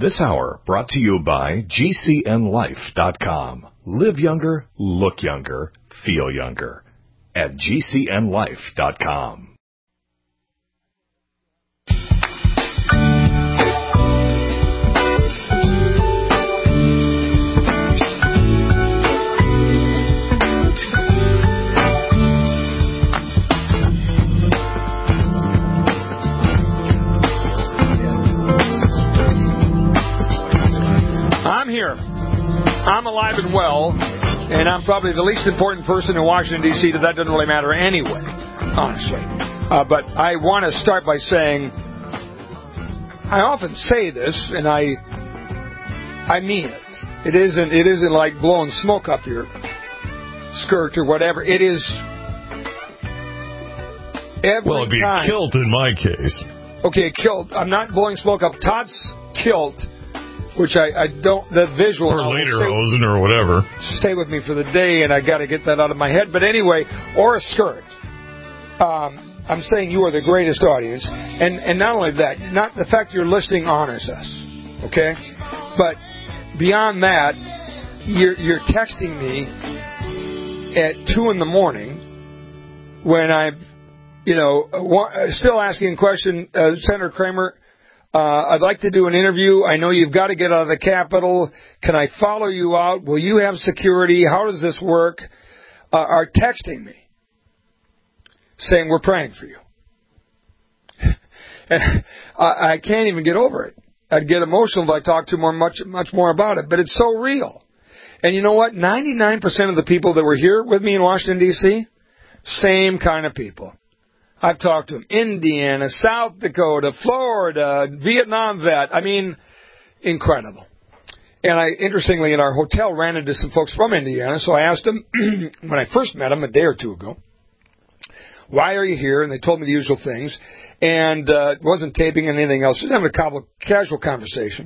This hour brought to you by GCNLife.com. Live younger, look younger, feel younger at GCNLife.com. I'm here. I'm alive and well, and I'm probably the least important person in Washington, D.C., that doesn't really matter anyway, honestly. But I want to start by saying, I often say this, and I mean it. It isn't like blowing smoke up your skirt or whatever. It is every Well, it'd be time. a kilt in my case. Okay, a kilt. I'm not blowing smoke up Todd's kilt, which I don't, the visual. Or lederhosen or whatever. Stay with me for the day, and I got to get that out of my head. But anyway, or a skirt. I'm saying you are the greatest audience. And not only that, not the fact you're listening honors us. Okay? But beyond that, you're texting me at 2 in the morning when I'm, still asking a question, Senator Kramer, I'd like to do an interview. I know you've got to get out of the Capitol. Can I follow you out? Will you have security? How does this work? Are texting me saying we're praying for you. And I can't even get over it. I'd get emotional if I talked to them much more about it. But it's so real. And you know what? 99% of the people that were here with me in Washington, D.C., same kind of people. I've talked to them. Indiana, South Dakota, Florida, Vietnam vet. I mean, incredible. And I, interestingly, in our hotel, ran into some folks from Indiana. So I asked them, when I first met them a day or two ago, why are you here? And they told me the usual things. And it wasn't taping and anything else. Just having a casual conversation.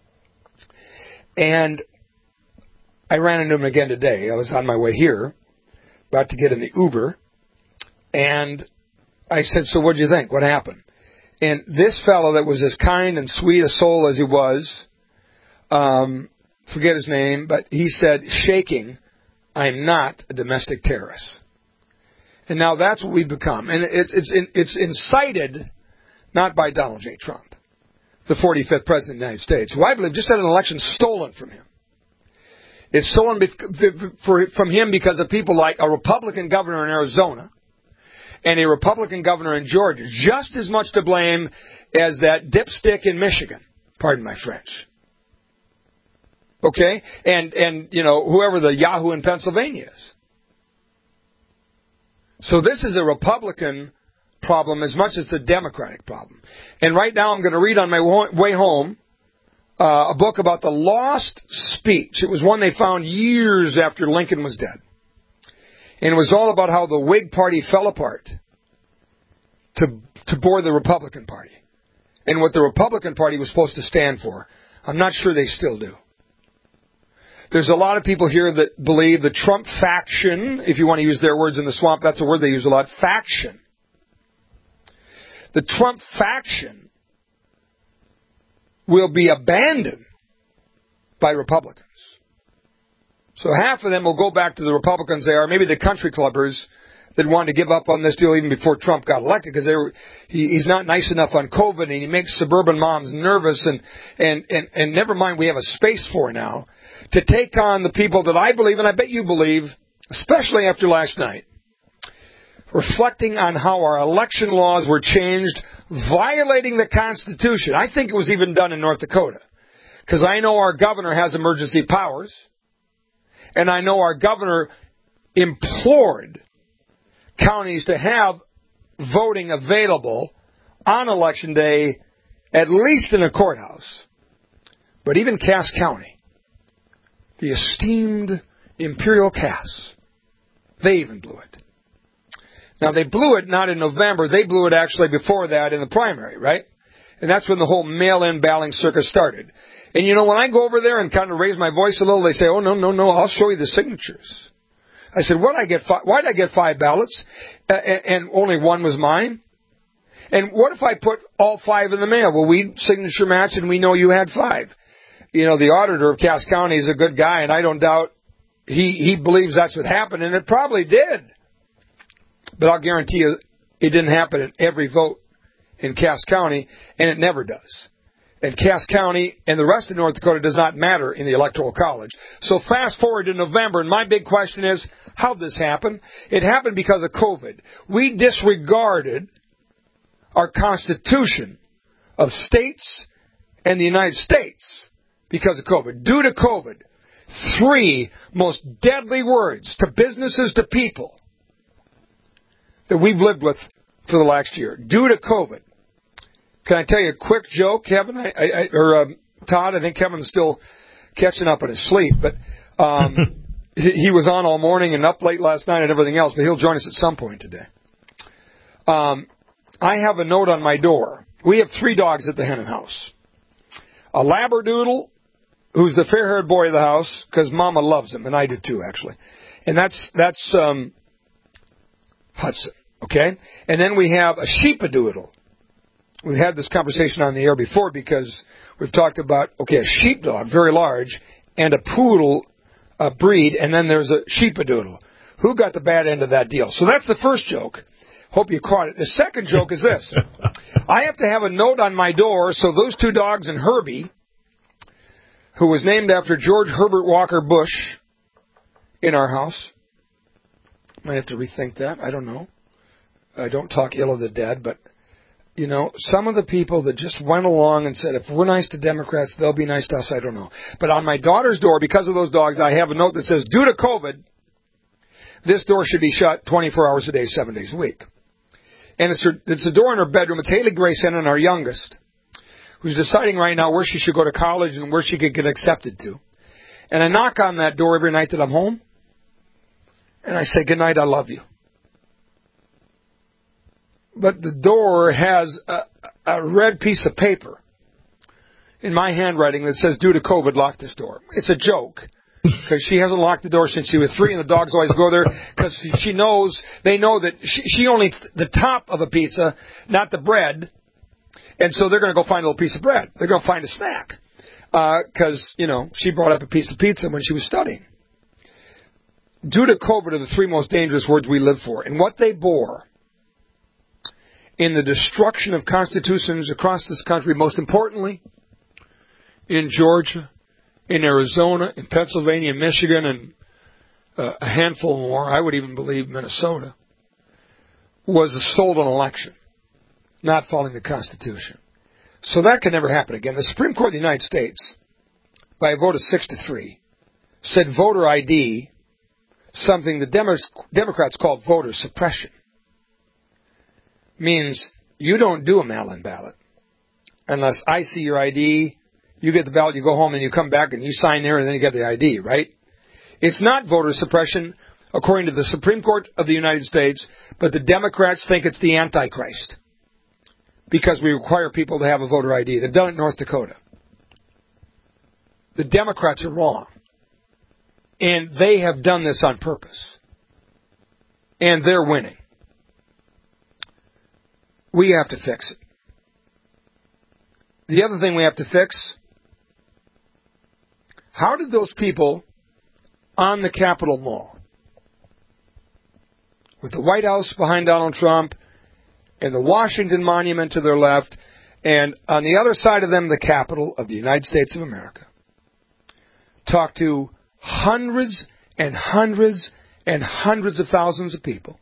And I ran into them again today. I was on my way here, about to get in the Uber. And I said, so what do you think? What happened? And this fellow that was as kind and sweet a soul as he was, forget his name, but he said, shaking, I'm not a domestic terrorist. And now that's what we've become. And it's incited not by Donald J. Trump, the 45th President of the United States, who I believe just had an election stolen from him. It's stolen from him because of people like a Republican governor in Arizona and a Republican governor in Georgia, just as much to blame as that dipstick in Michigan. Pardon my French. Okay? And whoever the Yahoo in Pennsylvania is. So this is a Republican problem as much as it's a Democratic problem. And right now I'm going to read on my way home a book about the lost speech. It was one they found years after Lincoln was dead. And it was all about how the Whig Party fell apart to bore the Republican Party. And what the Republican Party was supposed to stand for. I'm not sure they still do. There's a lot of people here that believe the Trump faction, if you want to use their words in the swamp, that's a word they use a lot, faction. The Trump faction will be abandoned by Republicans. So half of them will go back to the Republicans they are, maybe the country clubbers that wanted to give up on this deal even before Trump got elected because he's not nice enough on COVID and he makes suburban moms nervous and never mind we have a space for now to take on the people that I believe, and I bet you believe, especially after last night, reflecting on how our election laws were changed, violating the Constitution. I think it was even done in North Dakota because I know our governor has emergency powers. And I know our governor implored counties to have voting available on Election Day, at least in a courthouse. But even Cass County, the esteemed Imperial Cass, they even blew it. Now, they blew it not in November. They blew it actually before that in the primary, right? And that's when the whole mail-in balloting circus started. And, when I go over there and kind of raise my voice a little, they say, oh, no, I'll show you the signatures. I said, why did I get 5 ballots? And only one was mine? And what if I put all 5 in the mail? Well, we signature match and we know you had 5. You know, the auditor of Cass County is a good guy, and I don't doubt he believes that's what happened, and it probably did. But I'll guarantee you it didn't happen in every vote in Cass County, and it never does. And Cass County and the rest of North Dakota does not matter in the Electoral College. So fast forward to November, and my big question is, how did this happen? It happened because of COVID. We disregarded our Constitution of states and the United States because of COVID. Due to COVID, 3 most deadly words to businesses, to people, that we've lived with for the last year. Due to COVID. Can I tell you a quick joke, Kevin? Todd, I think Kevin's still catching up on his sleep, but he was on all morning and up late last night and everything else, but he'll join us at some point today. I have a note on my door. We have 3 dogs at the Hennon house. A Labradoodle, who's the fair-haired boy of the house, because Mama loves him, and I do too, actually. And that's Hudson, okay? And then we have a Sheepadoodle. We've had this conversation on the air before because we've talked about, okay, a sheepdog, very large, and a poodle breed, and then there's a Sheepadoodle. Who got the bad end of that deal? So that's the first joke. Hope you caught it. The second joke is this. I have to have a note on my door so those 2 dogs and Herbie, who was named after George Herbert Walker Bush in our house. Might have to rethink that. I don't know. I don't talk ill of the dead, but, you know, some of the people that just went along and said, if we're nice to Democrats, they'll be nice to us, I don't know. But on my daughter's door, because of those dogs, I have a note that says, due to COVID, this door should be shut 24 hours a day, 7 days a week. And it's a door in her bedroom. It's Haley Grace Hennon, our youngest, who's deciding right now where she should go to college and where she could get accepted to. And I knock on that door every night that I'm home, and I say, good night, I love you. But the door has a red piece of paper in my handwriting that says, due to COVID, lock this door. It's a joke, because she hasn't locked the door since she was 3, and the dogs always go there, because they know that she only eats the top of a pizza, not the bread, and so they're going to go find a little piece of bread. They're going to find a snack, because, you know, she brought up a piece of pizza when she was studying. Due to COVID are the 3 most dangerous words we live for, and what they bore in the destruction of constitutions across this country, most importantly in Georgia, in Arizona, in Pennsylvania, Michigan, and a handful more, I would even believe Minnesota, was a stolen election, not following the Constitution. So that can never happen again. The Supreme Court of the United States, by a vote of 6-3, said voter ID, something the Democrats called voter suppression, means you don't do a mail-in ballot unless I see your ID, you get the ballot, you go home, and you come back and you sign there, and then you get the ID, right? It's not voter suppression, according to the Supreme Court of the United States, but the Democrats think it's the Antichrist because we require people to have a voter ID. They've done it in North Dakota. The Democrats are wrong, and they have done this on purpose, and they're winning. We have to fix it. The other thing we have to fix, how did those people on the Capitol Mall, with the White House behind Donald Trump and the Washington Monument to their left, and on the other side of them, the Capitol of the United States of America, talk to hundreds and hundreds and hundreds of thousands of people,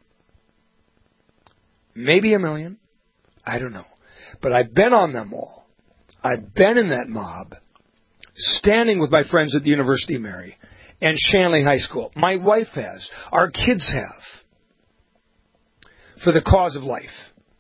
maybe 1 million, I don't know. But I've been on them all. I've been in that mob, standing with my friends at the University of Mary and Shanley High School. My wife has. Our kids have. For the cause of life.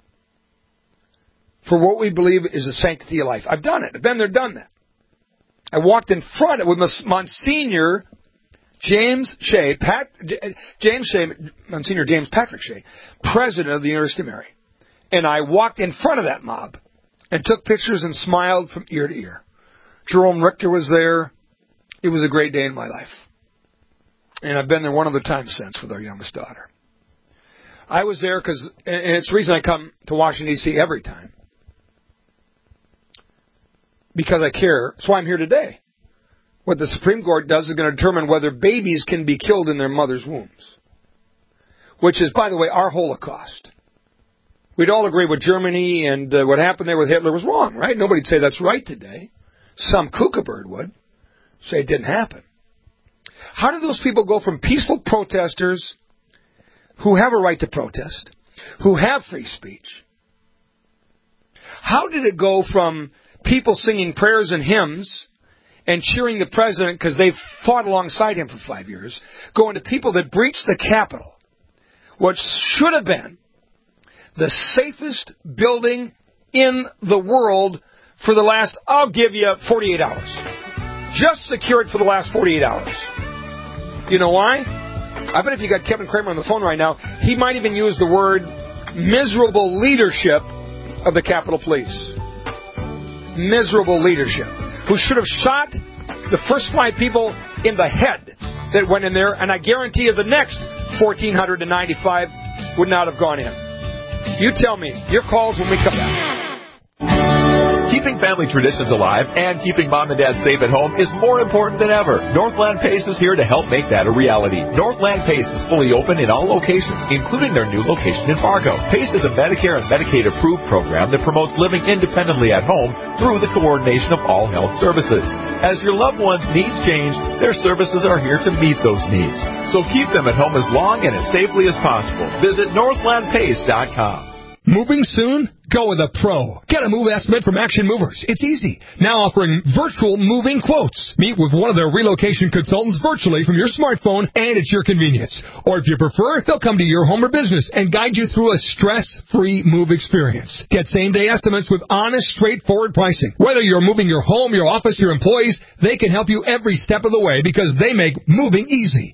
For what we believe is the sanctity of life. I've done it. I've been there, done that. I walked in front with Monsignor James Shea, Monsignor James Patrick Shea, president of the University of Mary. And I walked in front of that mob and took pictures and smiled from ear to ear. Jerome Richter was there. It was a great day in my life. And I've been there one other time since with our youngest daughter. I was there and it's the reason I come to Washington, D.C. every time. Because I care. That's why I'm here today. What the Supreme Court does is going to determine whether babies can be killed in their mother's wombs. Which is, by the way, our Holocaust. We'd all agree with Germany and what happened there with Hitler was wrong, right? Nobody'd say that's right today. Some kookaburd would say it didn't happen. How did those people go from peaceful protesters who have a right to protest, who have free speech? How did it go from people singing prayers and hymns and cheering the president because they fought alongside him for 5 years, going to people that breached the Capitol, what should have been the safest building in the world for the last, I'll give you 48 hours. Just secured for the last 48 hours. You know why? I bet if you got Kevin Kramer on the phone right now, he might even use the word miserable leadership of the Capitol Police. Miserable leadership. Who should have shot the first 5 people in the head that went in there, and I guarantee you the next 1,495 would not have gone in. You tell me. Your calls when we come back. Keeping family traditions alive and keeping mom and dad safe at home is more important than ever. Northland PACE is here to help make that a reality. Northland PACE is fully open in all locations, including their new location in Fargo. PACE is a Medicare and Medicaid approved program that promotes living independently at home through the coordination of all health services. As your loved ones' needs change, their services are here to meet those needs. So keep them at home as long and as safely as possible. Visit NorthlandPace.com. Moving soon? Go with a pro. Get a move estimate from Action Movers. It's easy. Now offering virtual moving quotes. Meet with one of their relocation consultants virtually from your smartphone and at your convenience. Or if you prefer, they'll come to your home or business and guide you through a stress-free move experience. Get same-day estimates with honest, straightforward pricing. Whether you're moving your home, your office, your employees, they can help you every step of the way because they make moving easy.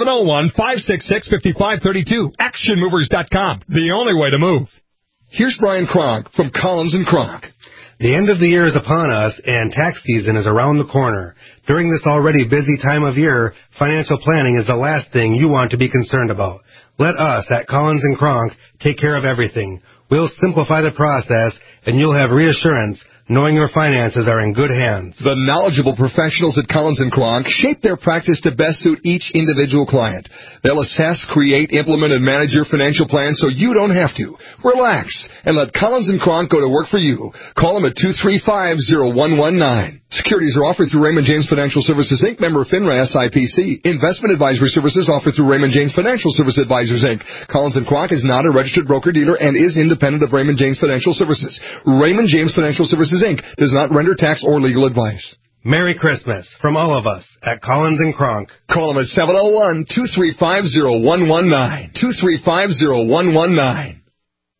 701-566-5532. ActionMovers.com. The only way to move. Here's Brian Kronk from Collins & Kronk. The end of the year is upon us, and tax season is around the corner. During this already busy time of year, financial planning is the last thing you want to be concerned about. Let us at Collins & Kronk take care of everything. We'll simplify the process, and you'll have reassurance knowing your finances are in good hands. The knowledgeable professionals at Collins & Kronk shape their practice to best suit each individual client. They'll assess, create, implement, and manage your financial plan so you don't have to. Relax and let Collins & Kronk go to work for you. Call them at 235-0119. Securities are offered through Raymond James Financial Services, Inc., member FINRA SIPC. Investment advisory services offered through Raymond James Financial Service Advisors, Inc. Collins & Kronk is not a registered broker-dealer and is independent of Raymond James Financial Services. Raymond James Financial Services, Inc. does not render tax or legal advice. Merry Christmas from all of us at Collins & Kronk. Call them at 701-235-0119. 235-0119.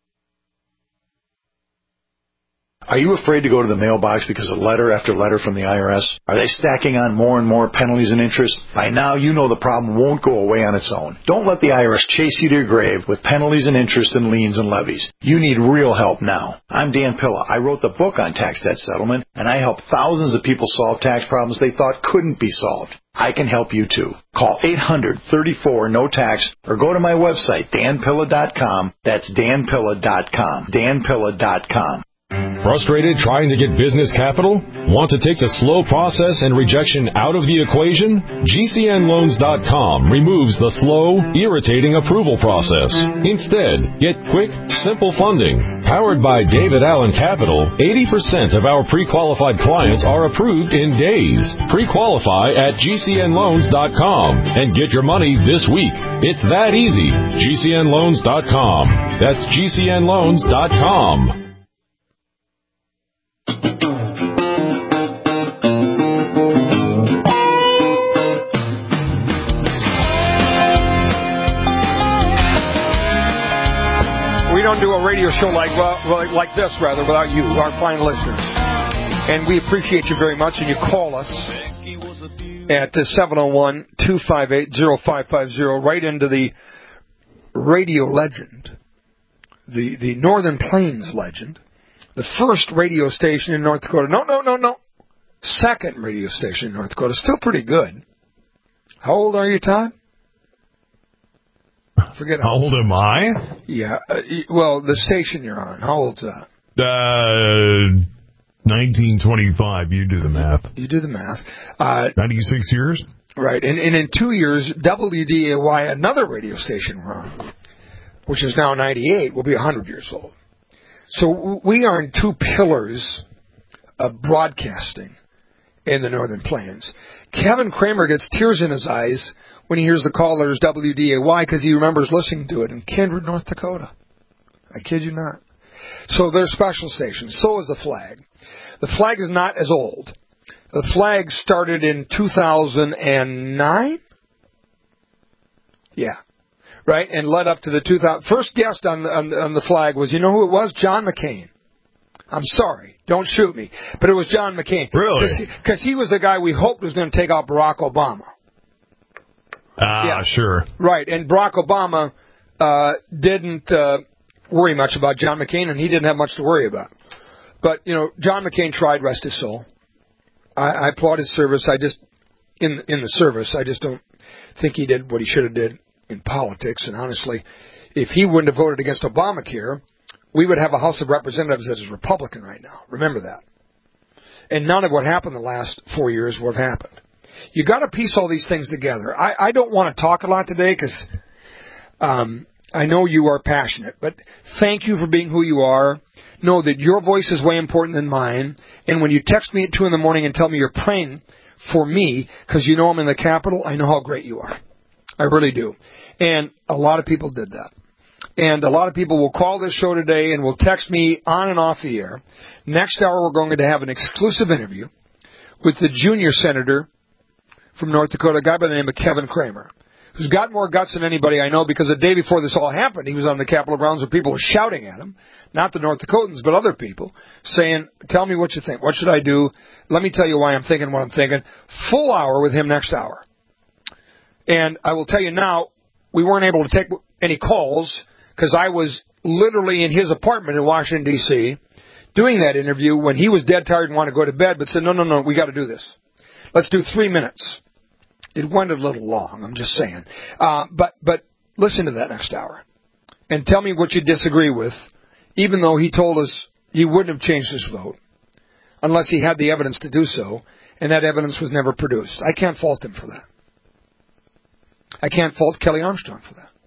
Are you afraid to go to the mailbox because of letter after letter from the IRS? Are they stacking on more and more penalties and interest? By now, you know the problem won't go away on its own. Don't let the IRS chase you to your grave with penalties and interest and liens and levies. You need real help now. I'm Dan Pilla. I wrote the book on tax debt settlement, and I help thousands of people solve tax problems they thought couldn't be solved. I can help you too. Call 800-34-NO-TAX or go to my website, danpilla.com. That's danpilla.com. danpilla.com. Frustrated trying to get business capital? Want to take the slow process and rejection out of the equation? GCNLoans.com removes the slow, irritating approval process. Instead, get quick, simple funding. Powered by David Allen Capital, 80% of our pre-qualified clients are approved in days. Pre-qualify at GCNLoans.com and get your money this week. It's that easy. GCNLoans.com. That's GCNLoans.com. We don't do a radio show like this, without you, our fine listeners. And we appreciate you very much, and you call us at 701-258-0550, right into the radio legend, the Northern Plains legend, the first radio station in North Dakota. No. Second radio station in North Dakota. Still pretty good. How old are you, Todd? Forget How old am I? Yeah. Well, the station you're on. How old's that? 1925. You do the math. You do the math. 96 years? Right. And in 2 years, WDAY, another radio station we're on, which is now 98, will be 100 years old. So we are in two pillars of broadcasting in the Northern Plains. Kevin Kramer gets tears in his eyes when he hears the callers WDAY because he remembers listening to it in Kindred, North Dakota. I kid you not. So they're special stations. So is the Flag. The Flag is not as old. The Flag started in 2009? Yeah. Right? And led up to the 2000. First guest on the Flag was, you know who it was? John McCain. I'm sorry. Don't shoot me. But it was John McCain. Really? Because he was the guy we hoped was going to take out Barack Obama. Yeah. Sure. Right. And Barack Obama didn't worry much about John McCain, and he didn't have much to worry about. But, you know, John McCain tried, rest his soul. I applaud his service. I just, in the service, I just don't think he did what he should have did in politics. And honestly, if he wouldn't have voted against Obamacare, we would have a House of Representatives that is Republican right now. Remember that. And none of what happened the last 4 years would have happened. You got to piece all these things together. I don't want to talk a lot today because I know you are passionate, but thank you for being who you are. Know that your voice is way important than mine. And when you text me at 2 in the morning and tell me you're praying for me because you know I'm in the Capitol, I know how great you are. I really do. And a lot of people did that. And a lot of people will call this show today and will text me on and off the air. Next hour, we're going to have an exclusive interview with the junior senator from North Dakota, a guy by the name of Kevin Kramer, who's got more guts than anybody I know because the day before this all happened, he was on the Capitol grounds where people were shouting at him, not the North Dakotans, but other people, saying, tell me what you think. What should I do? Let me tell you why I'm thinking what I'm thinking. Full hour with him next hour. And I will tell you now, we weren't able to take any calls because I was literally in his apartment in Washington, D.C., doing that interview when he was dead tired and wanted to go to bed, but said, no, we got to do this. Let's do 3 minutes. It went a little long, I'm just saying. But listen to that next hour. And tell me what you disagree with, even though he told us he wouldn't have changed his vote unless he had the evidence to do so, and that evidence was never produced. I can't fault him for that. I can't fault Kelly Armstrong for that.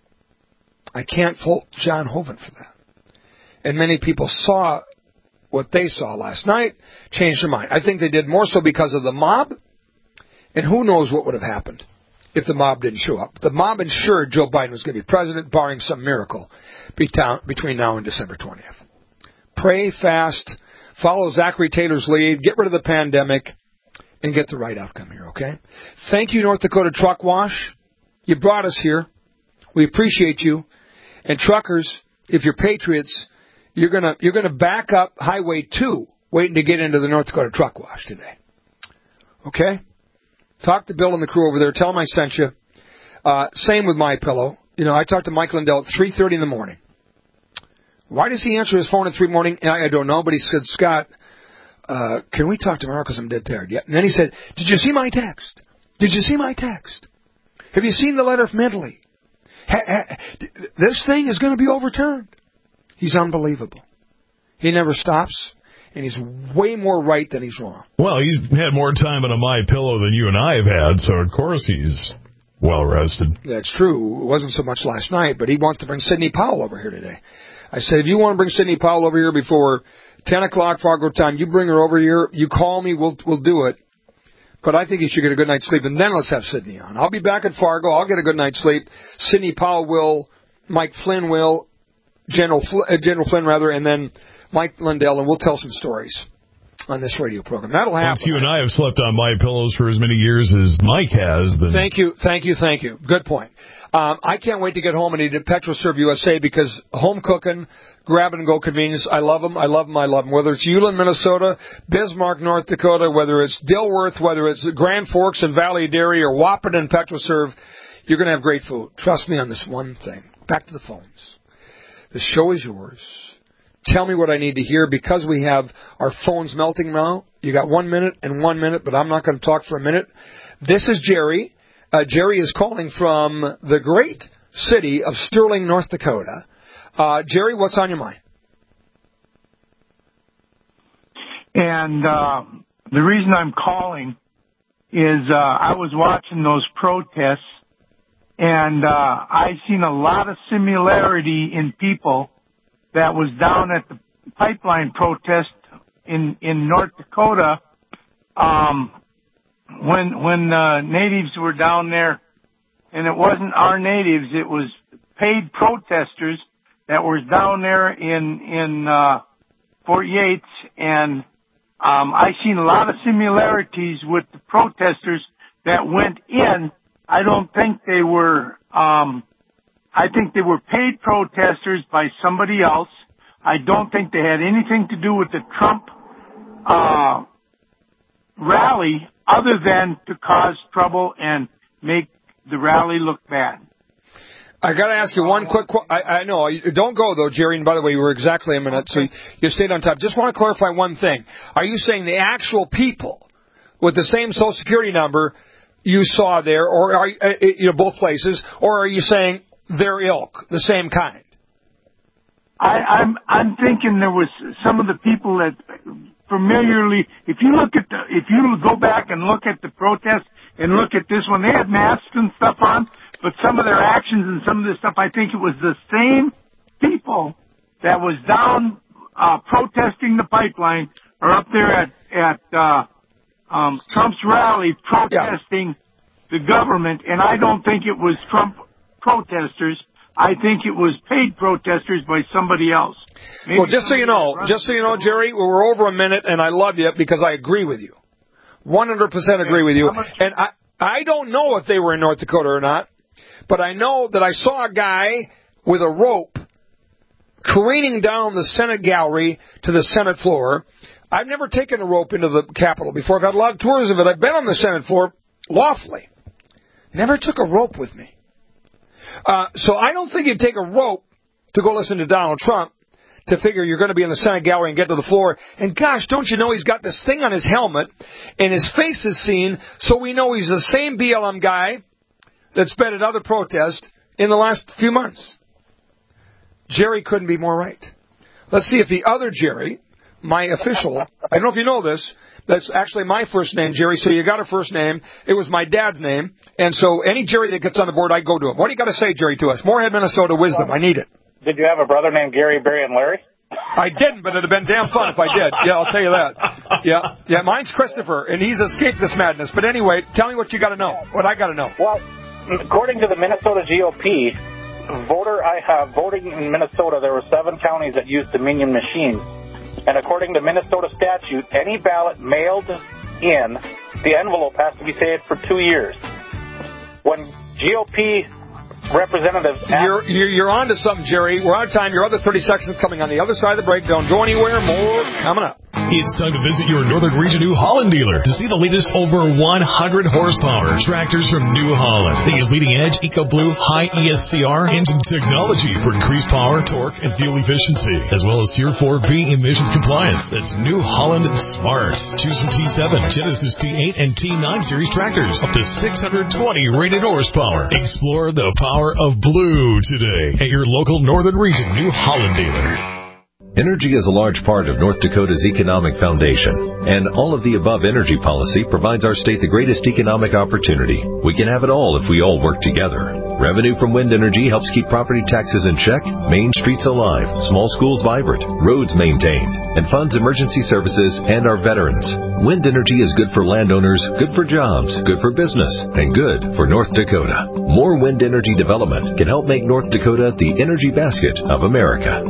I can't fault John Hoeven for that. And many people saw what they saw last night, changed their mind. I think they did more so because of the mob, and who knows what would have happened if the mob didn't show up. The mob ensured Joe Biden was going to be president, barring some miracle between now and December 20th. Pray, fast, follow Zachary Taylor's lead, get rid of the pandemic, and get the right outcome here, okay? Thank you, North Dakota Truck Wash. You brought us here. We appreciate you. And truckers, if you're patriots, you're gonna back up Highway 2, waiting to get into the North Dakota Truck Wash today. Okay? Talk to Bill and the crew over there. Tell them I sent you. Same with MyPillow. You know, I talked to Mike Lindell at 3:30 in the morning. Why does he answer his phone at 3 in the morning? I don't know, but he said, Scott, can we talk tomorrow because I'm dead tired? Yeah. And then he said, did you see my text? Did you see my text? Have you seen the letter from Italy? This thing is going to be overturned. He's unbelievable. He never stops, and he's way more right than he's wrong. Well, he's had more time on a MyPillow than you and I have had, so of course he's well rested. That's true. It wasn't so much last night, but he wants to bring Sidney Powell over here today. I said, if you want to bring Sidney Powell over here before 10 o'clock Fargo time, you bring her over here. You call me, we'll do it. But I think you should get a good night's sleep, and then let's have Sidney on. I'll be back at Fargo. I'll get a good night's sleep. Sidney Powell will, Mike Flynn will, General Flynn, and then Mike Lindell, and we'll tell some stories on this radio program. That'll happen. Once you and I have slept on MyPillows for as many years as Mike has, then... Thank you. Good point. I can't wait to get home and eat at PetroServe USA because home cooking, grab-and-go convenience, I love them. Whether it's Ulen, Minnesota, Bismarck, North Dakota, whether it's Dilworth, whether it's Grand Forks and Valley Dairy or Wahpeton and PetroServe, you're going to have great food. Trust me on this one thing. Back to the phones. The show is yours. Tell me what I need to hear because we have our phones melting now. You got 1 minute and 1 minute, but I'm not going to talk for a minute. This is Jerry. Jerry is calling from the great city of Sterling, North Dakota. Jerry, what's on your mind? And the reason I'm calling is I was watching those protests, and I seen a lot of similarity in people that was down at the pipeline protest in North Dakota when natives were down there, and it wasn't our natives, it was paid protesters that were down there in Fort Yates, and I seen a lot of similarities with the protesters that went in. I don't think they were, I think they were paid protesters by somebody else. I don't think they had anything to do with the Trump rally other than to cause trouble and make the rally look bad. I got to ask you one quick I know. Don't go, though, Jerry. And by the way, you were exactly a minute, so you stayed on top. Just want to clarify one thing. Are you saying the actual people with the same Social Security number you saw there, or are both places, or are you saying their ilk, the same kind? I'm thinking there was some of the people that familiarly, if you go back and look at the protest and look at this one, they had masks and stuff on, but some of their actions and some of this stuff, I think it was the same people that was down protesting the pipeline or up there at Trump's rally protesting the government, and I don't think it was Trump protesters. I think it was paid protesters by somebody else. Maybe. Well, just so you know, Jerry, we're over a minute, and I love you because I agree with you. 100% agree with you. And I don't know if they were in North Dakota or not, but I know that I saw a guy with a rope careening down the Senate gallery to the Senate floor. I've never taken a rope into the Capitol before. I've had a lot of tours of it. I've been on the Senate floor lawfully. Never took a rope with me. So I don't think you'd take a rope to go listen to Donald Trump to figure you're going to be in the Senate gallery and get to the floor. And gosh, don't you know he's got this thing on his helmet and his face is seen, so we know he's the same BLM guy that's been at other protests in the last few months. Jerry couldn't be more right. Let's see if the other Jerry, my official, I don't know if you know this, that's actually my first name, Jerry, so you got a first name. It was my dad's name, and so any Jerry that gets on the board, I go to him. What do you got to say, Jerry, to us? Moorhead, Minnesota wisdom. I need it. Did you have a brother named Gary, Barry, and Larry? I didn't, but it'd have been damn fun if I did. Yeah, I'll tell you that. Yeah, mine's Christopher, and he's escaped this madness. But anyway, tell me what you got to know, what I got to know. Well, according to the Minnesota GOP, voting in Minnesota, there were 7 counties that used Dominion machines. And according to Minnesota statute, any ballot mailed in, the envelope has to be saved for 2 years. When GOP representatives... You're on to something, Jerry. We're out of time. Your other 30 seconds coming on the other side of the break. Don't go anywhere. More coming up. It's time to visit your Northern Region New Holland dealer to see the latest over 100 horsepower tractors from New Holland. They use leading-edge EcoBlue high ESCR engine technology for increased power, torque, and fuel efficiency, as well as Tier 4B emissions compliance. That's New Holland Smart. Choose from T7, Genesis T8, and T9 series tractors, up to 620 rated horsepower. Explore the power of blue today at your local Northern Region New Holland dealer. Energy is a large part of North Dakota's economic foundation, and all of the above energy policy provides our state the greatest economic opportunity. We can have it all if we all work together. Revenue from wind energy helps keep property taxes in check, main streets alive, small schools vibrant, roads maintained, and funds emergency services and our veterans. Wind energy is good for landowners, good for jobs, good for business, and good for North Dakota. More wind energy development can help make North Dakota the energy basket of America.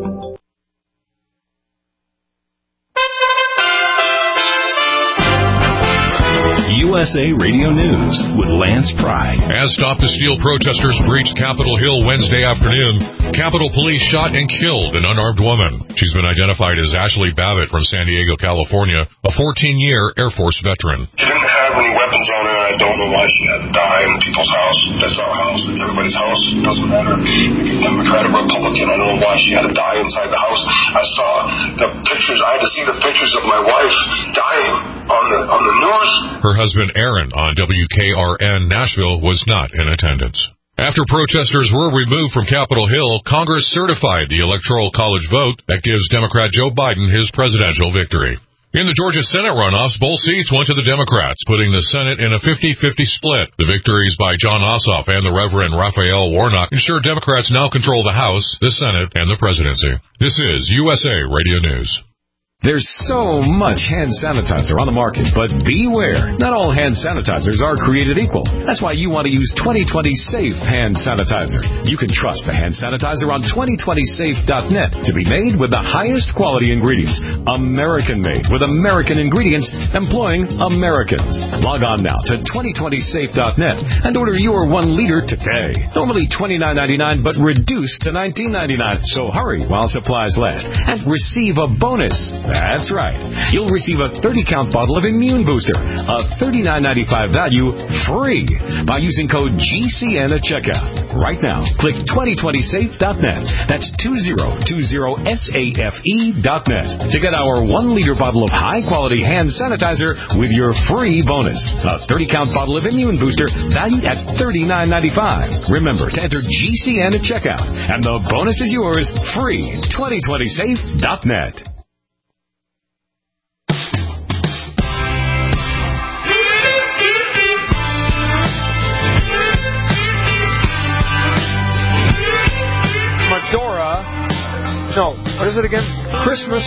USA Radio News with Lance Pry. As Stop the Steal protesters breached Capitol Hill Wednesday afternoon, Capitol Police shot and killed an unarmed woman. She's been identified as Ashley Babbitt from San Diego, California, a 14-year Air Force veteran. She didn't have any weapons on her. I don't know why she had to die in people's house. That's our house. It's everybody's house. It doesn't matter. Democrat or Republican. I don't know why she had to die inside the house. I saw the pictures. I had to see the pictures of my wife dying on the news. Her husband, Aaron, on WKRN Nashville, was not in attendance. After protesters were removed from Capitol Hill, Congress certified the Electoral College vote that gives Democrat Joe Biden his presidential victory. In the Georgia Senate runoffs, both seats went to the Democrats, putting the Senate in a 50-50 split. The victories by John Ossoff and the Reverend Raphael Warnock ensure Democrats now control the House, the Senate, and the presidency. This is USA Radio News. There's so much hand sanitizer on the market, but beware. Not all hand sanitizers are created equal. That's why you want to use 2020 Safe Hand Sanitizer. You can trust the hand sanitizer on 2020safe.net to be made with the highest quality ingredients. American-made with American ingredients employing Americans. Log on now to 2020safe.net and order your 1 liter today. Normally $29.99, but reduced to $19.99. So hurry while supplies last and receive a bonus. That's right. You'll receive a 30-count bottle of Immune Booster, a $39.95 value, free by using code GCN at checkout. Right now, click 2020safe.net. That's 2020safe.net to get our 1 liter bottle of high-quality hand sanitizer with your free bonus. A 30-count bottle of Immune Booster valued at $39.95. Remember to enter GCN at checkout, and the bonus is yours free. 2020safe.net. No, what is it again? Christmas.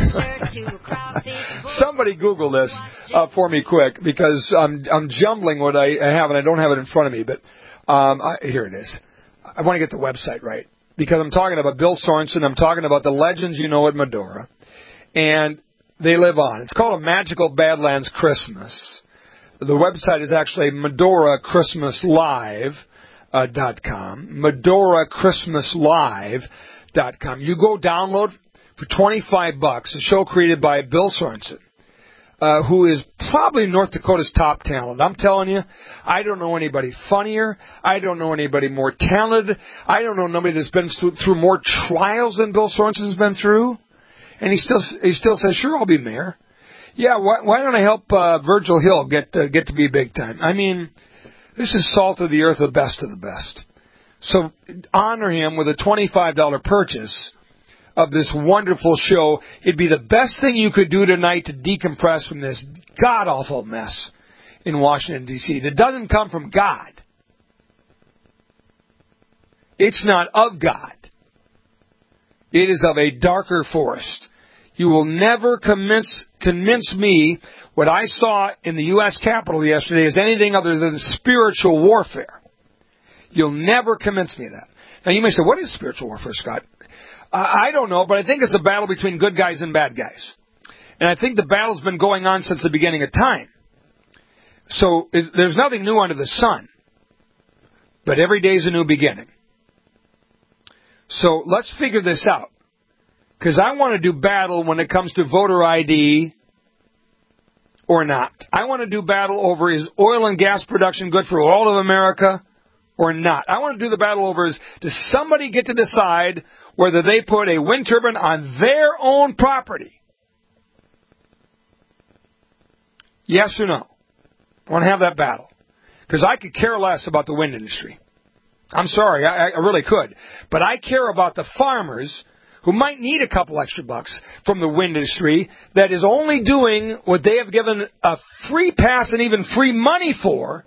Somebody Google this for me quick, because I'm jumbling what I have, and I don't have it in front of me. But here it is. I want to get the website right, because I'm talking about Bill Sorensen. I'm talking about the legends you know at Medora, and they live on. It's called A Magical Badlands Christmas. The website is actually MedoraChristmasLive.com. MedoraChristmasLive.com. You go download for $25 a show created by Bill Sorensen, who is probably North Dakota's top talent. I'm telling you, I don't know anybody funnier. I don't know anybody more talented. I don't know nobody that's been through more trials than Bill Sorensen's been through. And he still says, sure, I'll be mayor. Yeah, why don't I help Virgil Hill get to be big time? I mean, this is salt of the earth, the best of the best. So honor him with a $25 purchase of this wonderful show. It'd be the best thing you could do tonight to decompress from this god-awful mess in Washington, D.C. that doesn't come from God. It's not of God. It is of a darker forest. You will never convince me what I saw in the U.S. Capitol yesterday is anything other than spiritual warfare. You'll never convince me of that. Now, you may say, what is spiritual warfare, Scott? I don't know, but I think it's a battle between good guys and bad guys. And I think the battle's been going on since the beginning of time. So there's nothing new under the sun. But every day is a new beginning. So let's figure this out. Because I want to do battle when it comes to voter ID or not. I want to do battle over, is oil and gas production good for all of America or not? I want to do the battle over, does somebody get to decide whether they put a wind turbine on their own property? Yes or no? I want to have that battle. Because I could care less about the wind industry. I'm sorry, I really could. But I care about the farmers who might need a couple extra bucks from the wind industry that is only doing what they have given a free pass and even free money for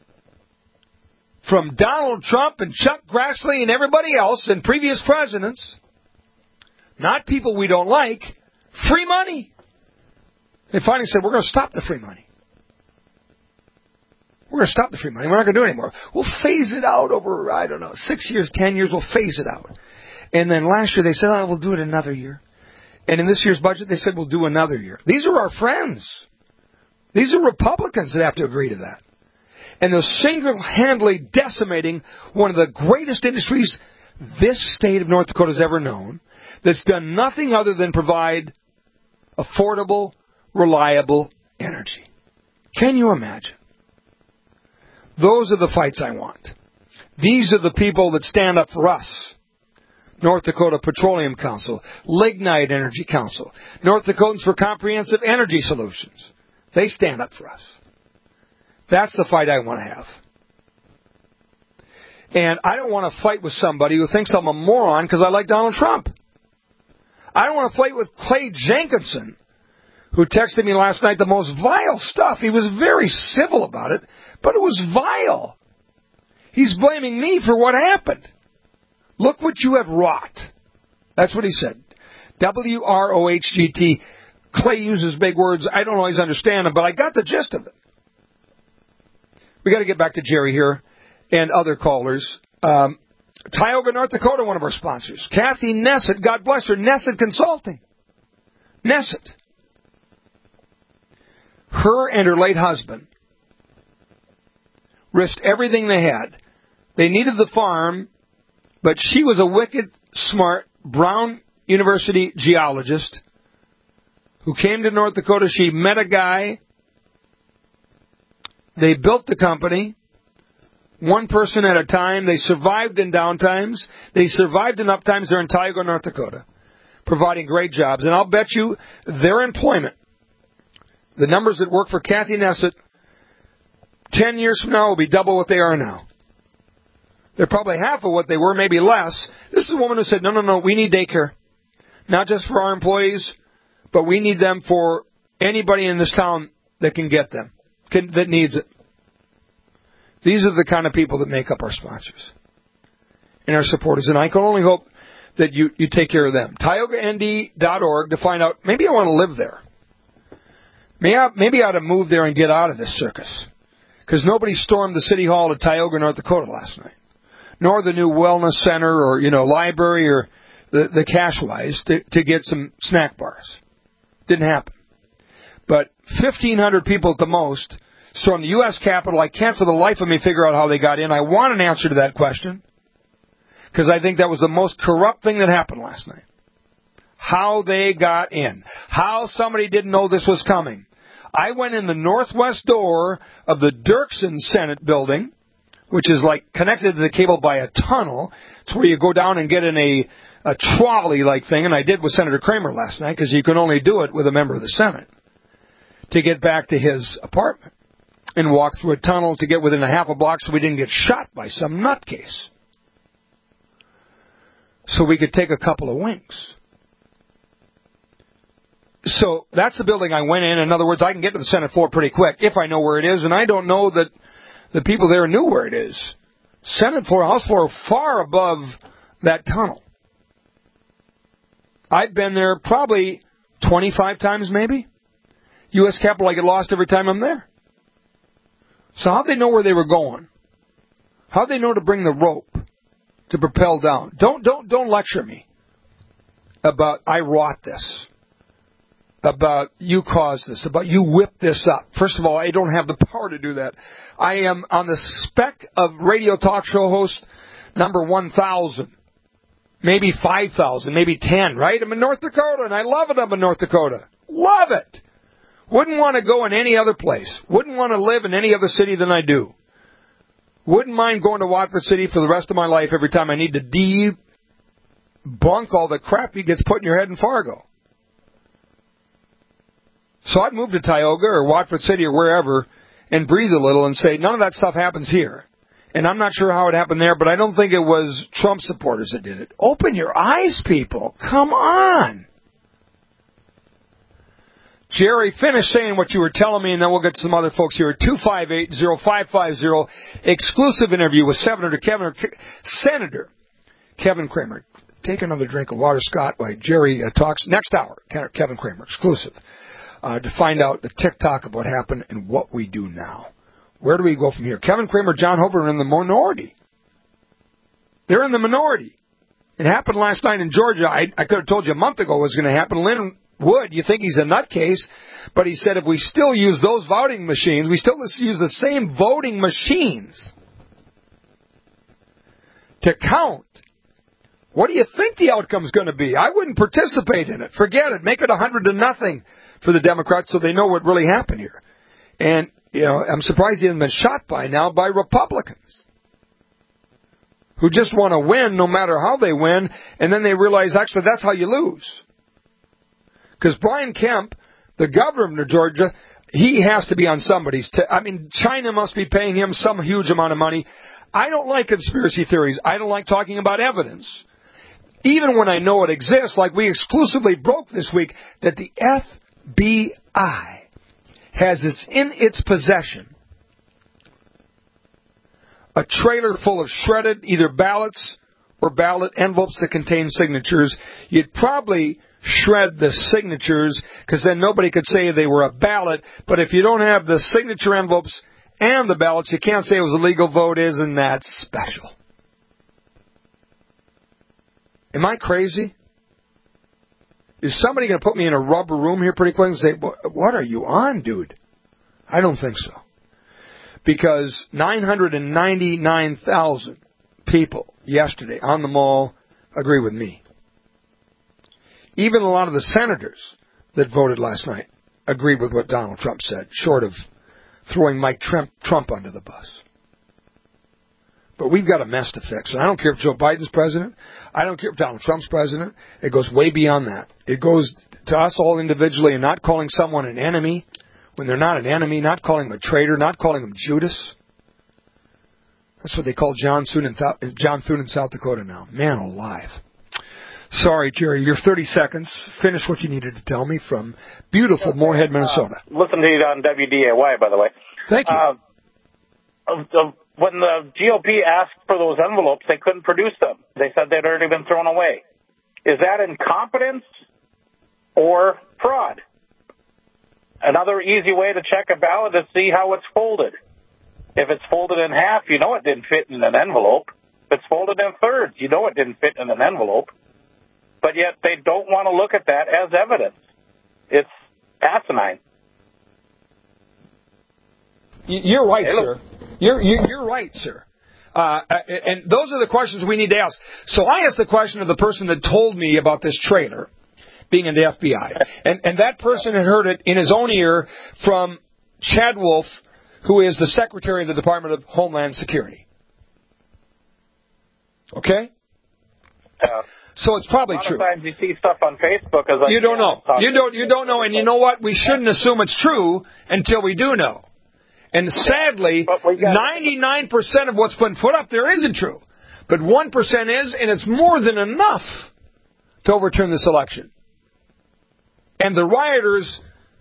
from Donald Trump and Chuck Grassley and everybody else and previous presidents. Not people we don't like. Free money. They finally said, we're going to stop the free money. We're going to stop the free money. We're not going to do it anymore. We'll phase it out over, 6 years, 10 years. We'll phase it out. And then last year they said, we'll do it another year. And in this year's budget they said, we'll do another year. These are our friends. These are Republicans that have to agree to that. And they're single-handedly decimating one of the greatest industries this state of North Dakota has ever known, that's done nothing other than provide affordable, reliable energy. Can you imagine? Those are the fights I want. These are the people that stand up for us. North Dakota Petroleum Council, Lignite Energy Council, North Dakotans for Comprehensive Energy Solutions. They stand up for us. That's the fight I want to have. And I don't want to fight with somebody who thinks I'm a moron because I like Donald Trump. I don't want to fight with Clay Jenkinson, who texted me last night the most vile stuff. He was very civil about it, but it was vile. He's blaming me for what happened. Look what you have wrought. That's what he said. WROHGT. Clay uses big words. I don't always understand them, but I got the gist of it. We got to get back to Jerry here and other callers. Tioga, North Dakota, one of our sponsors. Kathy Nessett, God bless her, Nessett Consulting. Nessett. Her and her late husband risked everything they had. They needed the farm, but she was a wicked, smart, Brown University geologist who came to North Dakota. She met a guy. They built the company, one person at a time. They survived in downtimes. They survived in uptimes. They're in Tioga, North Dakota, providing great jobs. And I'll bet you their employment, the numbers that work for Kathy Nessett, 10 years from now will be double what they are now. They're probably half of what they were, maybe less. This is a woman who said, no, we need daycare. Not just for our employees, but we need them for anybody in this town that can get them, that needs it. These are the kind of people that make up our sponsors and our supporters. And I can only hope that you take care of them. TiogaND.org to find out, maybe I want to live there. Maybe I ought to move there and get out of this circus. Because nobody stormed the City Hall of Tioga, North Dakota last night. Nor the new wellness center or, library or the Cashwise to get some snack bars. Didn't happen. But 1,500 people at the most stormed the U.S. Capitol. I can't for the life of me figure out how they got in. I want an answer to that question. Because I think that was the most corrupt thing that happened last night. How they got in. How somebody didn't know this was coming. I went in the northwest door of the Dirksen Senate building, which is like connected to the cable by a tunnel. It's where you go down and get in a trolley-like thing, and I did with Senator Kramer last night, because you can only do it with a member of the Senate, to get back to his apartment and walk through a tunnel to get within a half a block so we didn't get shot by some nutcase. So we could take a couple of winks. So that's the building I went in. In other words, I can get to the Senate floor pretty quick if I know where it is, and I don't know that the people there knew where it is. Senate floor, House floor, far above that tunnel. I've been there probably 25 times maybe. U.S. Capitol, I get lost every time I'm there. So how'd they know where they were going? How'd they know to bring the rope to propel down? Don't lecture me about I wrought this, about you caused this, about you whipped this up. First of all, I don't have the power to do that. I am on the spec of radio talk show host number 1,000. Maybe 5,000, maybe 10, right? I'm in North Dakota, and I love it up in North Dakota. Love it. Wouldn't want to go in any other place. Wouldn't want to live in any other city than I do. Wouldn't mind going to Watford City for the rest of my life every time I need to debunk all the crap he gets put in your head in Fargo. So I'd move to Tioga or Watford City or wherever and breathe a little and say, none of that stuff happens here. And I'm not sure how it happened there, but I don't think it was Trump supporters that did it. Open your eyes, people. Come on. Jerry, finish saying what you were telling me, and then we'll get to some other folks here. 258-0550, exclusive interview with Senator Kevin Kramer. Take another drink of water, Scott, while Jerry talks. Next hour, Kevin Kramer, exclusive, to find out the tick-tock of what happened and what we do now. Where do we go from here? Kevin Kramer, John Hoever are in the minority. They're in the minority. It happened last night in Georgia. I could have told you a month ago it was going to happen. Lynn Wood, you think he's a nutcase, but he said if we still use those voting machines, we still use the same voting machines to count, what do you think the outcome's going to be? I wouldn't participate in it. Forget it. Make it 100-0 for the Democrats so they know what really happened here. And I'm surprised he hasn't been shot by now by Republicans who just want to win no matter how they win, and then they realize, actually, that's how you lose. Because Brian Kemp, the governor of Georgia, he has to be on somebody's... China must be paying him some huge amount of money. I don't like conspiracy theories. I don't like talking about evidence. Even when I know it exists, like we exclusively broke this week, that the FBI has in its possession a trailer full of shredded either ballots or ballot envelopes that contain signatures. You'd probably shred the signatures because then nobody could say they were a ballot. But if you don't have the signature envelopes and the ballots, you can't say it was a legal vote. Isn't that special? Am I crazy? Is somebody going to put me in a rubber room here pretty quick and say, what are you on, dude? I don't think so. Because 999,000 people yesterday on the mall agree with me. Even a lot of the senators that voted last night agreed with what Donald Trump said, short of throwing Mike Trump under the bus. But we've got a mess to fix. And I don't care if Joe Biden's president. I don't care if Donald Trump's president. It goes way beyond that. It goes to us all individually and not calling someone an enemy when they're not an enemy, not calling them a traitor, not calling them Judas. That's what they call John Thune in South Dakota now. Man alive. Sorry, Jerry, your 30 seconds. Finish what you needed to tell me from beautiful Moorhead, Minnesota. Listen to you on WDAY, by the way. Thank you. When the GOP asked for those envelopes, they couldn't produce them. They said they'd already been thrown away. Is that incompetence or fraud? Another easy way to check a ballot is see how it's folded. If it's folded in half, you know it didn't fit in an envelope. If it's folded in thirds, you know it didn't fit in an envelope. But yet they don't want to look at that as evidence. It's asinine. You're right, sir. You're right, sir. And those are the questions we need to ask. So I asked the question of the person that told me about this trailer being in the FBI. And that person had heard it in his own ear from Chad Wolf, who is the Secretary of the Department of Homeland Security. Okay? So it's probably true. A lot of times you see stuff on Facebook as you don't know. You don't know, and you know what? We shouldn't assume it's true until we do know. And sadly, 99% of what's been put up there isn't true. But 1% is, and it's more than enough to overturn this election. And the rioters,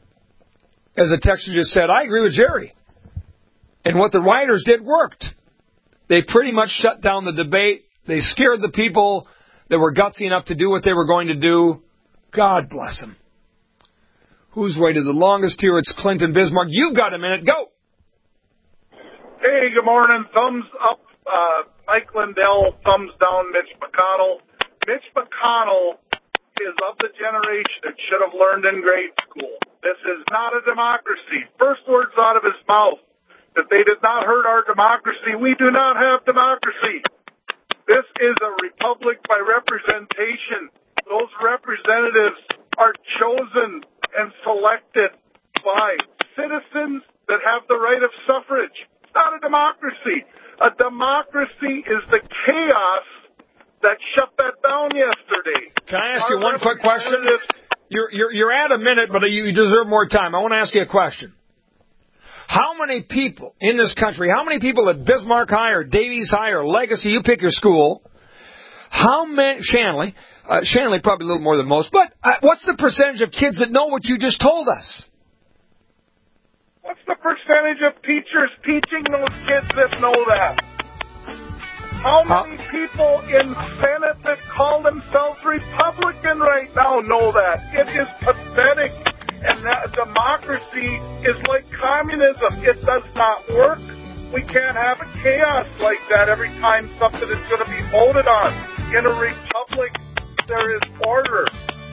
as a texter just said, I agree with Jerry. And what the rioters did worked. They pretty much shut down the debate. They scared the people that were gutsy enough to do what they were going to do. God bless them. Who's waited the longest here? It's Clinton Bismarck. You've got a minute. Go. Hey, good morning. Thumbs up, Mike Lindell. Thumbs down, Mitch McConnell. Mitch McConnell is of the generation that should have learned in grade school. This is not a democracy. First words out of his mouth, that they did not hurt our democracy. We do not have democracy. This is a republic by representation. Those representatives are chosen and selected by citizens that have the right of suffrage. It's not a democracy. A democracy is the chaos that shut that down yesterday. Can I ask you one quick question? You're at a minute, but you deserve more time. I want to ask you a question. How many people in this country, how many people at Bismarck High or Davies High or Legacy, you pick your school, how many, Shanley probably a little more than most, but what's the percentage of kids that know what you just told us? What's the percentage of teachers teaching those kids that know that? How many people in Senate that call themselves Republican right now know that? It is pathetic. And that democracy is like communism. It does not work. We can't have a chaos like that every time something is going to be voted on. In a republic, there is order.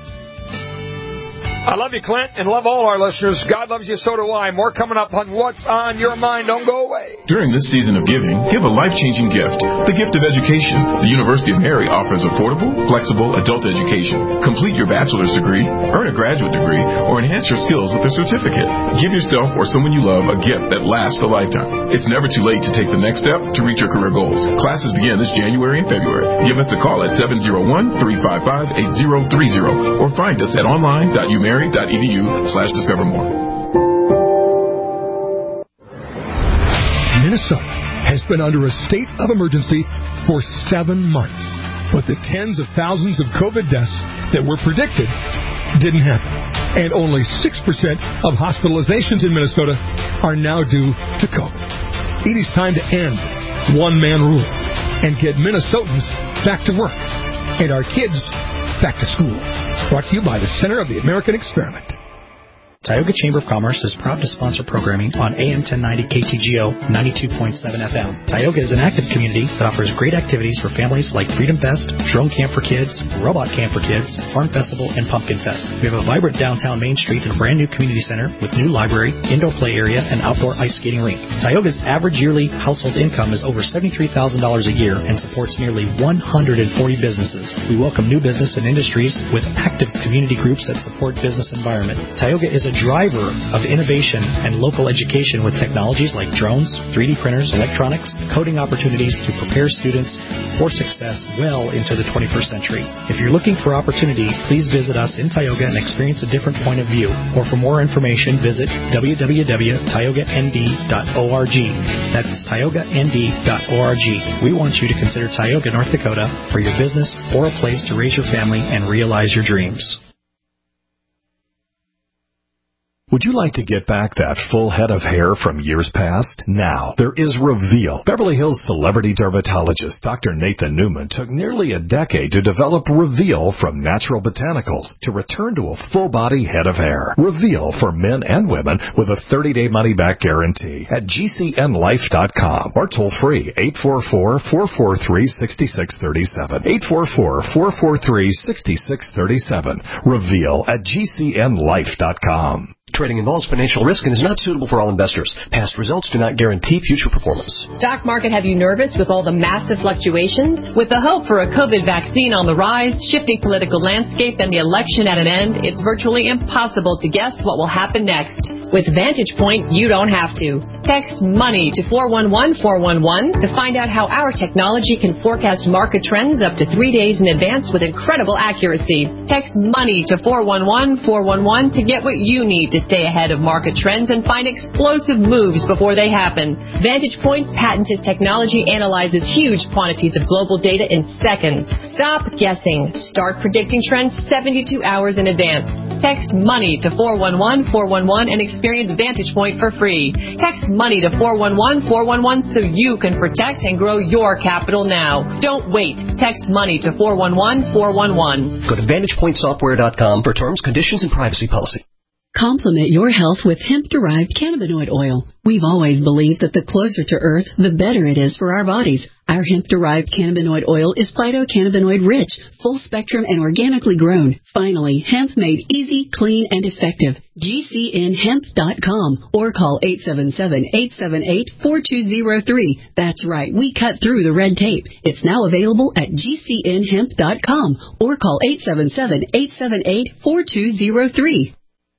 I love you, Clint, and love all our listeners. God loves you, so do I. More coming up on What's on Your Mind. Don't go away. During this season of giving, give a life-changing gift, the gift of education. The University of Mary offers affordable, flexible adult education. Complete your bachelor's degree, earn a graduate degree, or enhance your skills with a certificate. Give yourself or someone you love a gift that lasts a lifetime. It's never too late to take the next step to reach your career goals. Classes begin this January and February. Give us a call at 701-355-8030 or find us at online.umary.edu/discover more. Minnesota has been under a state of emergency for 7 months. But the tens of thousands of COVID deaths that were predicted didn't happen. And only 6% of hospitalizations in Minnesota are now due to COVID. It is time to end one-man rule and get Minnesotans back to work and our kids back to school. Brought to you by the Center of the American Experiment. Tioga Chamber of Commerce is proud to sponsor programming on AM 1090 KTGO 92.7 FM. Tioga is an active community that offers great activities for families like Freedom Fest, Drone Camp for Kids, Robot Camp for Kids, Farm Festival, and Pumpkin Fest. We have a vibrant downtown Main Street and brand new community center with new library, indoor play area, and outdoor ice skating rink. Tioga's average yearly household income is over $73,000 a year and supports nearly 140 businesses. We welcome new business and industries with active community groups that support business environment. Tioga is a driver of innovation and local education with technologies like drones, 3D printers, electronics, coding opportunities to prepare students for success well into the 21st century. If you're looking for opportunity, please visit us in Tioga and experience a different point of view. Or for more information, visit www.tiogand.org. That's tiogand.org. We want you to consider Tioga, North Dakota for your business or a place to raise your family and realize your dreams. Would you like to get back that full head of hair from years past? Now, there is Reveal. Beverly Hills celebrity dermatologist Dr. Nathan Newman took nearly a decade to develop Reveal from natural botanicals to return to a full-body head of hair. Reveal for men and women with a 30-day money-back guarantee at GCNlife.com or toll free 844-443-6637. 844-443-6637. Reveal at GCNlife.com. Trading involves financial risk and is not suitable for all investors. Past results do not guarantee future performance. Stock market have you nervous with all the massive fluctuations? With the hope for a COVID vaccine on the rise, shifting political landscape, and the election at an end, it's virtually impossible to guess what will happen next. With Vantage Point, you don't have to. Text MONEY to 411-411 to find out how our technology can forecast market trends up to 3 days in advance with incredible accuracy. Text MONEY to 411-411 to get what you need to stay ahead of market trends and find explosive moves before they happen. Vantage Point's patented technology analyzes huge quantities of global data in seconds. Stop guessing. Start predicting trends 72 hours in advance. Text MONEY to 411-411 and experience Vantage Point for free. Text MONEY to 411-411 so you can protect and grow your capital now. Don't wait. Text MONEY to 411-411. Go to VantagePointSoftware.com for terms, conditions, and privacy policy. Complement your health with hemp-derived cannabinoid oil. We've always believed that the closer to Earth, the better it is for our bodies. Our hemp-derived cannabinoid oil is phytocannabinoid-rich, full-spectrum, and organically grown. Finally, hemp made easy, clean, and effective. GCNhemp.com or call 877-878-4203. That's right, we cut through the red tape. It's now available at GCNhemp.com or call 877-878-4203.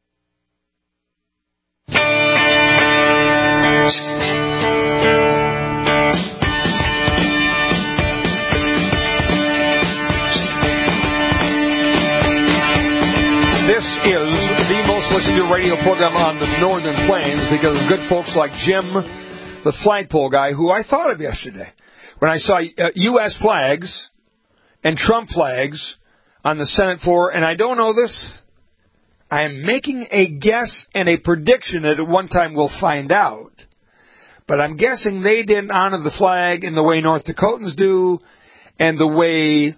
This is the most listened to radio program on the Northern Plains because of good folks like Jim, the flagpole guy, who I thought of yesterday when I saw U.S. flags and Trump flags on the Senate floor. And I don't know this. I am making a guess and a prediction that at one time we'll find out. But I'm guessing they didn't honor the flag in the way North Dakotans do and the way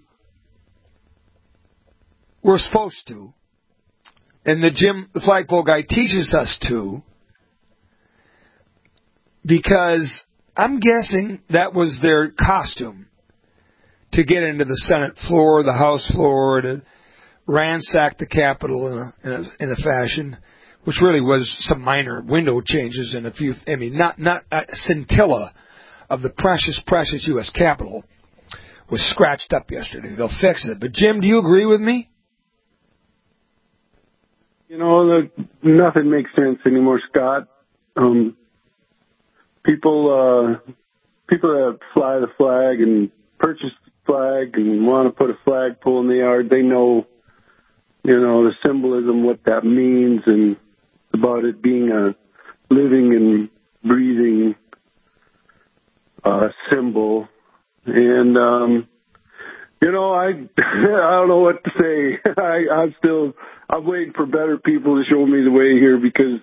we're supposed to. And the Jim, the flagpole guy, teaches us to. Because I'm guessing that was their costume to get into the Senate floor, the House floor, to ransack the Capitol in a fashion, which really was some minor window changes and a few, not a scintilla of the precious U.S. Capitol was scratched up yesterday. They'll fix it. But Jim, do you agree with me? You know, nothing makes sense anymore, Scott. People that fly the flag and purchase the flag and want to put a flagpole in the yard, they know, the symbolism, what that means, and about it being a living and breathing symbol. And, I don't know what to say. I'm waiting for better people to show me the way here because,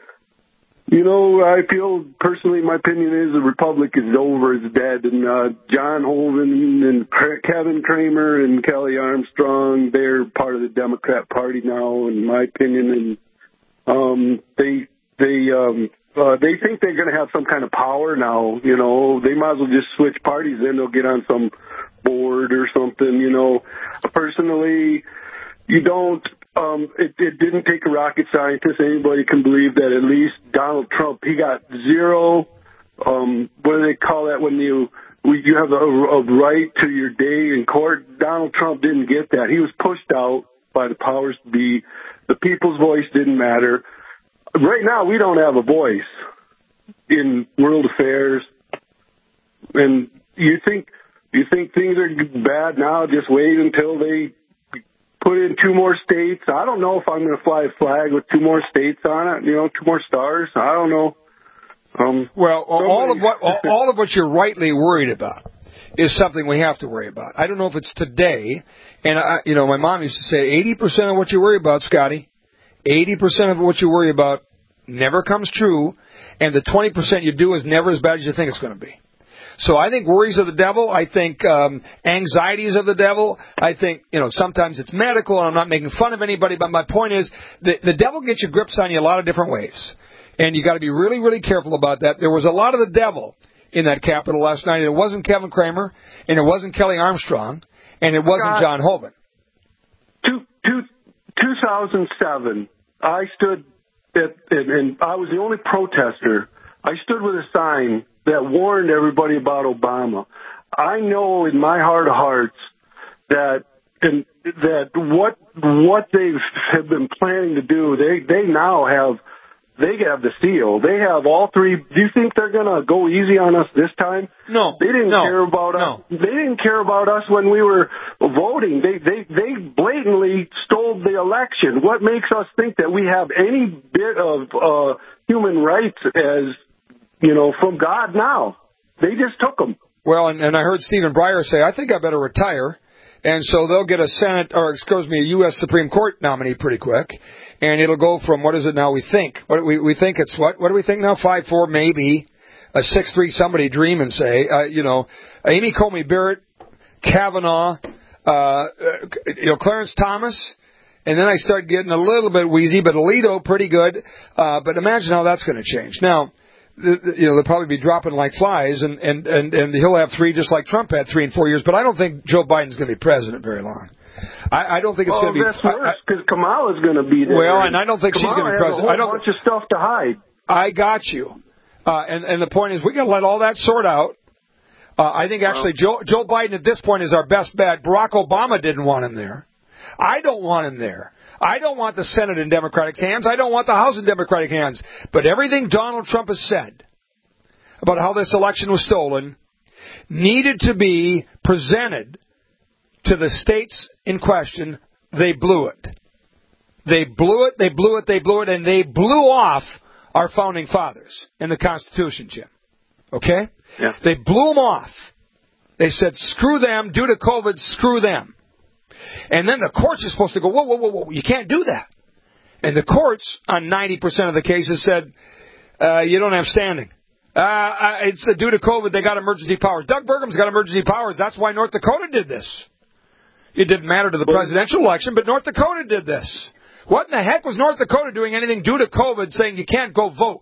I feel personally, my opinion is the Republic is over, it's dead. And John Hoeven and Kevin Kramer and Kelly Armstrong, they're part of the Democrat Party now, in my opinion. And they think they're going to have some kind of power now. They might as well just switch parties. Then they'll get on some board or something. Personally, you don't. It didn't take a rocket scientist. Anybody can believe that at least Donald Trump, he got zero, what do they call that when you have a right to your day in court? Donald Trump didn't get that. He was pushed out by the powers to be. The people's voice didn't matter. Right now, we don't have a voice in world affairs. And you think things are bad now? Just wait until they put in 2 more states. I don't know if I'm going to fly a flag with 2 more states on it. 2 more stars. I don't know. All of what you're rightly worried about is something we have to worry about. I don't know if it's today, and my mom used to say 80% of what you worry about, Scotty, 80% of what you worry about never comes true, and the 20% you do is never as bad as you think it's going to be. So I think worries are the devil. I think anxieties are the devil. I think, sometimes it's medical, and I'm not making fun of anybody, but my point is the devil gets your grips on you a lot of different ways. And you got to be really, really careful about that. There was a lot of the devil in that Capitol last night. It wasn't Kevin Kramer, and it wasn't Kelly Armstrong, and it wasn't John Hoeven. 2007, I stood and I was the only protester. I stood with a sign that warned everybody about Obama. I know in my heart of hearts that what they have been planning to do, they now have the seal. They have all 3. Do you think they're going to go easy on us this time? No. They didn't care about us. They didn't care about us when we were voting. They blatantly stole the election. What makes us think that we have any bit of human rights as, from God now? They just took them. Well, and I heard Stephen Breyer say, I think I better retire. And so they'll get a U.S. Supreme Court nominee pretty quick. And it'll go from, what is it now we think? We think it's what? What do we think now? 5-4, maybe. A 6-3, somebody dream and say, Amy Comey Barrett, Kavanaugh, Clarence Thomas. And then I start getting a little bit wheezy, but Alito, pretty good. But imagine how that's going to change. Now, they'll probably be dropping like flies, and he'll have 3 just like Trump had 3 in 4 years. But I don't think Joe Biden's going to be president very long. I don't think it's going to be. That's worse because Kamala's going to be there. Well, and I don't think she's going to be president. I don't have a bunch of stuff to hide. I got you. And the point is, we got to let all that sort out. I think actually Joe Biden at this point is our best bet. Barack Obama didn't want him there. I don't want him there. I don't want the Senate in Democratic hands. I don't want the House in Democratic hands. But everything Donald Trump has said about how this election was stolen needed to be presented to the states in question. They blew it. They blew it, and they blew off our founding fathers and the Constitution, Jim. Okay? Yeah. They blew them off. They said, screw them, due to COVID, screw them. And then the courts are supposed to go, whoa, you can't do that. And the courts, on 90% of the cases, said, you don't have standing. It's due to COVID, they got emergency powers. Doug Burgum's got emergency powers. That's why North Dakota did this. It didn't matter to the presidential election, but North Dakota did this. What in the heck was North Dakota doing anything due to COVID saying you can't go vote?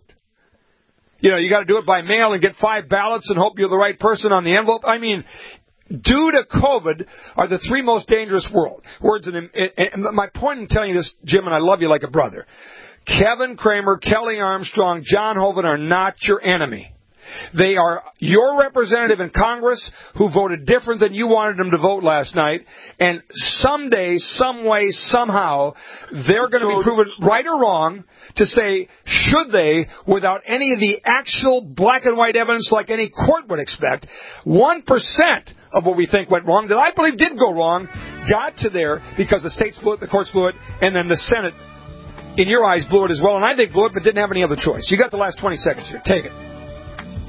You got to do it by mail and get 5 ballots and hope you're the right person on the envelope. I mean, due to COVID are the 3 most dangerous words. And my point in telling you this, Jim, and I love you like a brother, Kevin Kramer, Kelly Armstrong, John Hoeven are not your enemy. They are your representative in Congress who voted different than you wanted them to vote last night. And someday, some way, somehow, they're going to be proven right or wrong to say, should they, without any of the actual black and white evidence like any court would expect, 1% of what we think went wrong, that I believe did go wrong, got to there because the states blew it, the courts blew it, and then the Senate, in your eyes, blew it as well. And I think blew it, but didn't have any other choice. You got the last 20 seconds here. Take it.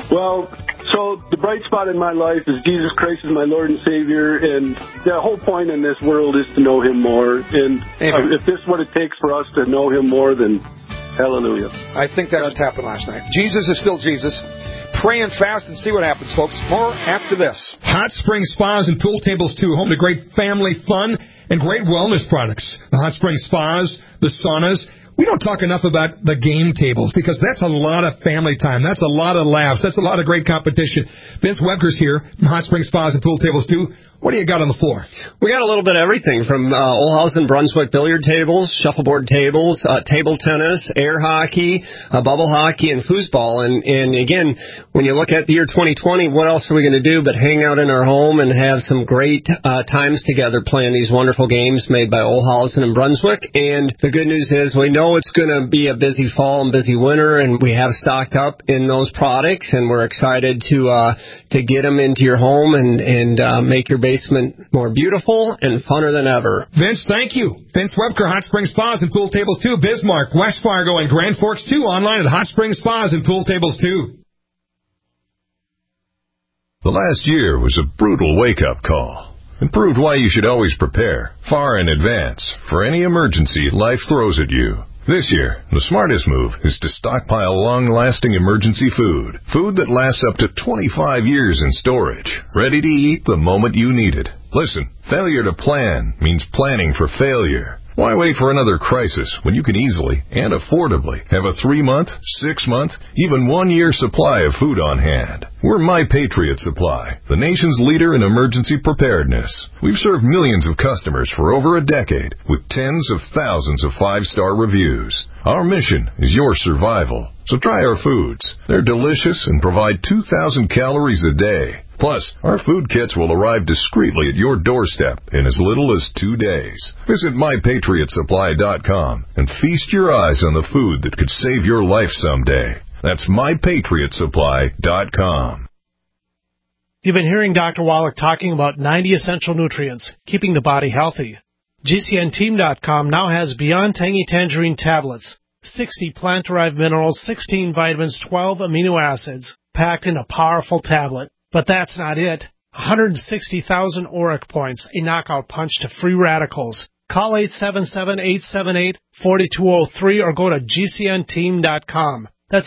Well, so the bright spot in my life is Jesus Christ is my Lord and Savior, and the whole point in this world is to know Him more. And if this is what it takes for us to know Him more, then hallelujah. I think that just happened last night. Jesus is still Jesus. Pray and fast and see what happens, folks. More after this. Hot Spring Spas and Pool Tables, too. Home to great family fun and great wellness products. The Hot Spring Spas, the saunas. We don't talk enough about the game tables because that's a lot of family time. That's a lot of laughs. That's a lot of great competition. Vince Webker's here from Hot Spring Spas and Pool Tables, too. What do you got on the floor? We got a little bit of everything from Olhausen Brunswick billiard tables, shuffleboard tables, table tennis, air hockey, bubble hockey, and foosball. And again, when you look at the year 2020, what else are we going to do but hang out in our home and have some great times together playing these wonderful games made by Olhausen and Brunswick? And the good news is we know it's going to be a busy fall and busy winter, and we have stocked up in those products, and we're excited to get them into your home and make your basement more beautiful and funner than ever. Vince, thank you. Vince Webker, Hot Spring Spas and Pool Tables 2, Bismarck, West Fargo, and Grand Forks 2. Online at Hot Spring Spas and Pool Tables 2. The last year was a brutal wake-up call. It proved why you should always prepare, far in advance, for any emergency life throws at you. This year, the smartest move is to stockpile long-lasting emergency food. Food that lasts up to 25 years in storage, ready to eat the moment you need it. Listen, failure to plan means planning for failure. Why wait for another crisis when you can easily and affordably have a 3-month, 6-month, even 1-year supply of food on hand? We're My Patriot Supply, the nation's leader in emergency preparedness. We've served millions of customers for over a decade with tens of thousands of 5-star reviews. Our mission is your survival. So try our foods. They're delicious and provide 2,000 calories a day. Plus, our food kits will arrive discreetly at your doorstep in as little as 2 days. Visit MyPatriotSupply.com and feast your eyes on the food that could save your life someday. That's MyPatriotSupply.com. You've been hearing Dr. Wallach talking about 90 essential nutrients, keeping the body healthy. GCNteam.com now has Beyond Tangy Tangerine tablets, 60 plant-derived minerals, 16 vitamins, 12 amino acids, packed in a powerful tablet. But that's not it. 160,000 ORAC points, a knockout punch to free radicals. Call 877-878-4203 or go to GCNteam.com. That's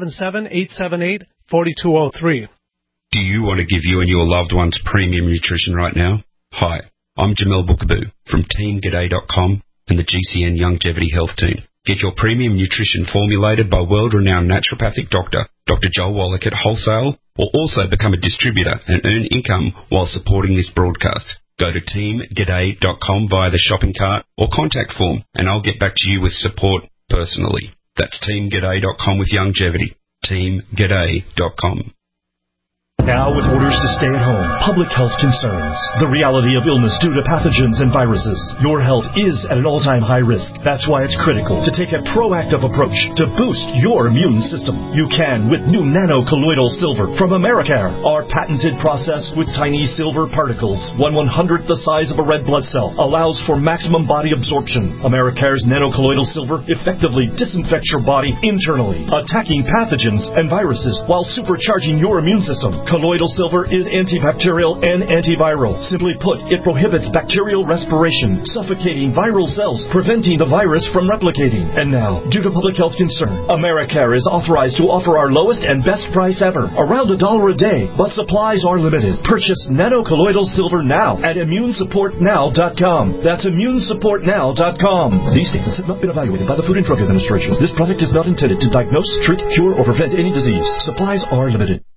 877-878-4203. Do you want to give you and your loved ones premium nutrition right now? Hi, I'm Jamel Bookaboo from TeamGaday.com and the GCN Longevity Health Team. Get your premium nutrition formulated by world-renowned naturopathic doctor, Dr. Joel Wallach at wholesale, or also become a distributor and earn income while supporting this broadcast. Go to TeamGaday.com via the shopping cart or contact form, and I'll get back to you with support personally. That's TeamGaday.com with longevity. TeamGaday.com. Now, with orders to stay at home, public health concerns, the reality of illness due to pathogens and viruses, your health is at an all-time high risk. That's why it's critical to take a proactive approach to boost your immune system. You can with new nano-colloidal silver from Americare. Our patented process with tiny silver particles, 1/100th the size of a red blood cell, allows for maximum body absorption. Americare's nano-colloidal silver effectively disinfects your body internally, attacking pathogens and viruses while supercharging your immune system. Colloidal silver is antibacterial and antiviral. Simply put, it prohibits bacterial respiration, suffocating viral cells, preventing the virus from replicating. And now, due to public health concern, Americare is authorized to offer our lowest and best price ever, around $1 a day, but supplies are limited. Purchase nano-colloidal silver now at ImmuneSupportNow.com. That's ImmuneSupportNow.com. These statements have not been evaluated by the Food and Drug Administration. This product is not intended to diagnose, treat, cure, or prevent any disease. Supplies are limited.